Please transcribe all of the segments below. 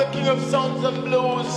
king of sounds and blues.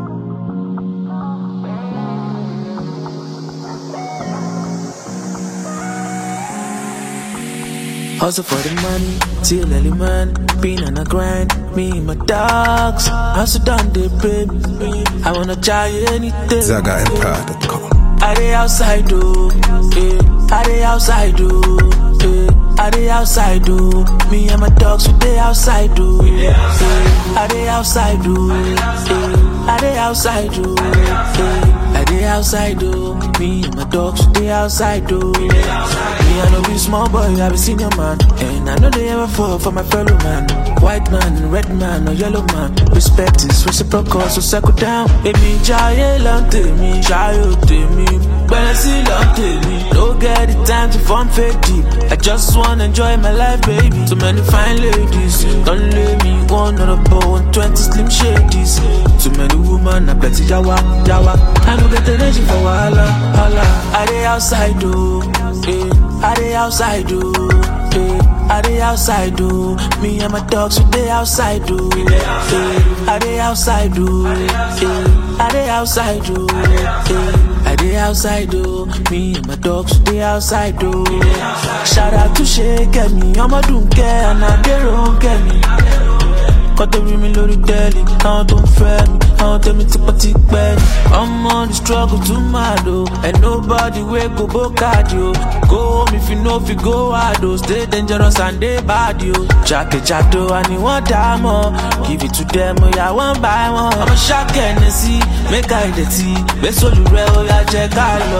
Hustle for the money, till early man, been on a grind, me and my dogs. Hustle down the baby, I wanna try anything. ZagaEmpire.com. I dey outside do, I dey outside do, I dey outside do. Me and my dogs, we dey outside do, I dey outside do, I dey outside do, I dey outside do. Me and my dogs, we dey outside do. Me I no be small boy, I be senior man, and I know they ever fall for my fellow man. White man, red man, or yellow man. Respect is reciprocal, so settle down. Baby, jaye lante me, jayo te me. But see lante me. Don't get the time to form fake deep. I just wanna enjoy my life, baby. Too many fine ladies, don't let me one on a bow 120 slim shadies. Too many women, I plenty yawa, yawa. I don't get the energy for wahala, hala. I dey outside do, I dey outside do, I dey outside do. Me and my dogs, we dey outside do, I dey outside do, I dey outside do, I dey outside do. Me and my dogs, we dey outside do. Shout out to Shake me, I'ma do care, and I dey wrong me. Got to rí mi lórí tẹ́lẹ̀, àwọn tó ń fẹ́ mi, àwọn tẹ́mi tipẹ́tipẹ́ ni. I'm on the struggle to mad oh, and nobody wey go bokad yo. Go home if you know if you go hard oh, stay dangerous and dey bad yo. Jákèjádò àní wọ́n dá mọ́, give it to them oya one by one. Ọmọ ṣàkẹ́ni sí, make I dey tea, gbé sólù rẹ̀ oya jẹ́ ká lọ.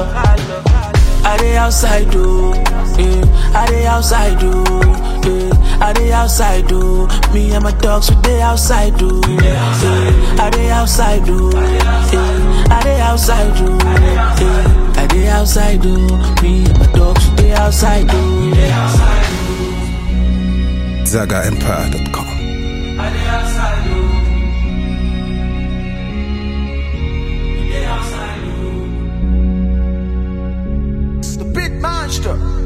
I dey outside do, I dey outside do, I dey outside do. Me and my dogs, we dey outside do, I dey outside do, I dey outside do, I dey outside do. Me and my dogs, we dey outside do. ZagaEmpire.com. I dey outside do, we dey outside do. The Pit Monster.